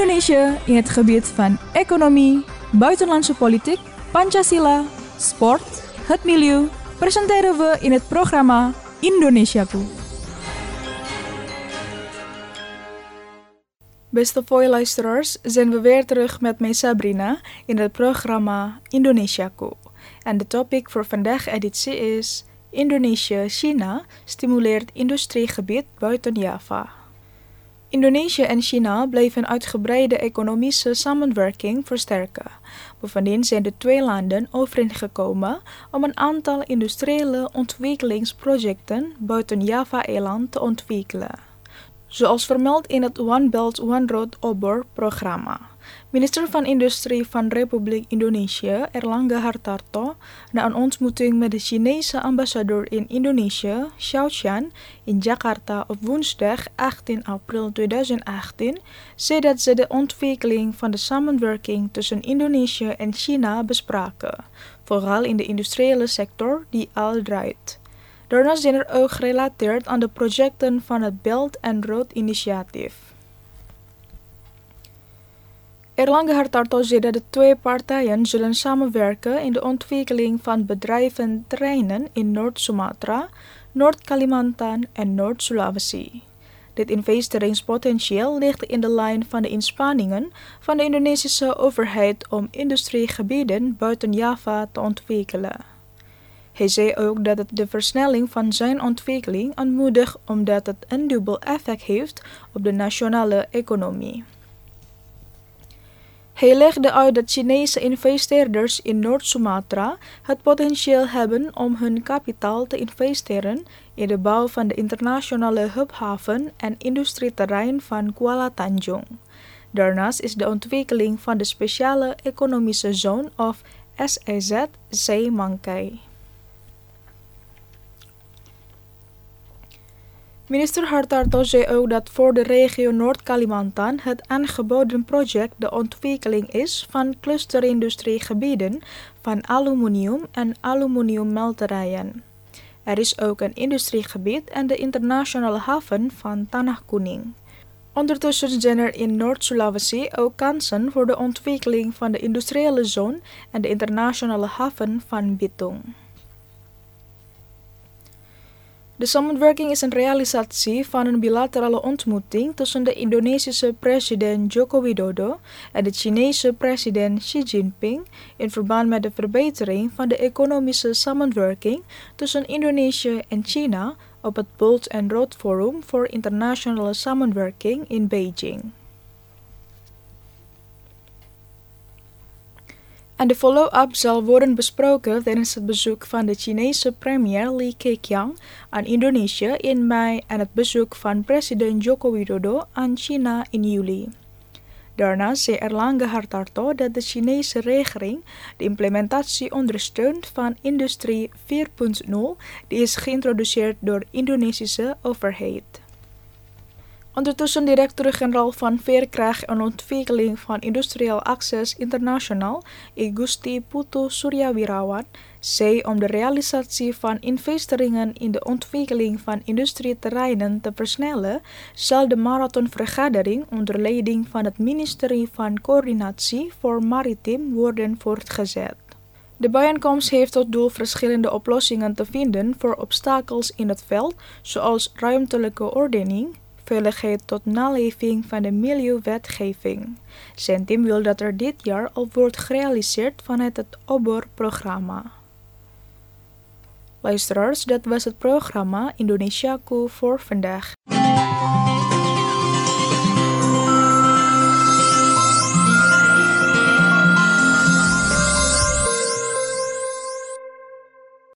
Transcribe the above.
Indonesia in het gebied van economie, buitenlandse politiek, Pancasila, sport, het milieu, presenteren we in het programma Indonesiaku. Beste Voice-luisteraars, zijn we weer terug met mij Sabrina in het programma Indonesiaku. En de topic voor vandaag editie is Indonesia-China stimuleert industriegebied buiten Java. Indonesië en China blijven uitgebreide economische samenwerking versterken. Bovendien zijn de twee landen overeengekomen om een aantal industriële ontwikkelingsprojecten buiten Java-eiland te ontwikkelen. Zoals vermeld in het One Belt One Road OBOR-programma. Minister van Industrie van Republiek Indonesië, Erlangga Hartarto, na een ontmoeting met de Chinese ambassadeur in Indonesië, Xiao Qian, in Jakarta op woensdag 18 april 2018, zei dat ze de ontwikkeling van de samenwerking tussen Indonesië en China bespraken, vooral in de industriële sector die al draait. Daarnaast zijn er ook gerelateerd aan de projecten van het Belt and Road Initiatief. Erlangga Hartarto zei dat de twee partijen zullen samenwerken in de ontwikkeling van bedrijventerreinen in Noord-Sumatra, Noord-Kalimantan en Noord-Sulawesi. Dit investeringspotentieel ligt in de lijn van de inspanningen van de Indonesische overheid om industriegebieden buiten Java te ontwikkelen. Hij zei ook dat het de versnelling van zijn ontwikkeling aanmoedigt omdat het een dubbel effect heeft op de nationale economie. Hij legde uit dat Chinese investeerders in Noord-Sumatra het potentieel hebben om hun kapitaal te investeren in de bouw van de internationale hubhaven en industrieterrein van Kuala Tanjung. Daarnaast is de ontwikkeling van de speciale economische zone of SEZ zeer Mangkai. Minister Hartarto zei ook dat voor de regio Noord-Kalimantan het aangeboden project de ontwikkeling is van clusterindustriegebieden van aluminium en aluminiummelterijen. Er is ook een industriegebied en de internationale haven van Tanah Kuning. Ondertussen zijn er in Noord-Sulawesi ook kansen voor de ontwikkeling van de industriële zone en de internationale haven van Bitung. De samenwerking is een realisatie van een bilaterale ontmoeting tussen de Indonesische president Joko Widodo en de Chinese president Xi Jinping in verband met de verbetering van de economische samenwerking tussen Indonesië en China op het Belt and Road Forum voor internationale samenwerking in Beijing. En de follow-up zal worden besproken tijdens het bezoek van de Chinese premier Li Keqiang aan Indonesië in mei en het bezoek van president Joko Widodo aan China in juli. Daarnaast zei Erlangga Hartarto dat de Chinese regering de implementatie ondersteunt van Industrie 4.0 die is geïntroduceerd door de Indonesische overheid. Ondertussen directeur-generaal van Veerkracht en Ontwikkeling van Industrial Access International, Igusti Putu Suryawirawan, zei om de realisatie van investeringen in de ontwikkeling van industrieterreinen te versnellen, zal de marathonvergadering onder leiding van het ministerie van Coördinatie voor Maritiem worden voortgezet. De bijeenkomst heeft tot doel verschillende oplossingen te vinden voor obstakels in het veld, zoals ruimtelijke ordening, veiligheid tot naleving van de milieuwetgeving. Zijn team wil dat er dit jaar al wordt gerealiseerd vanuit het OBOR-programma. Luisteraars, dat was het programma Indonesiaku voor vandaag.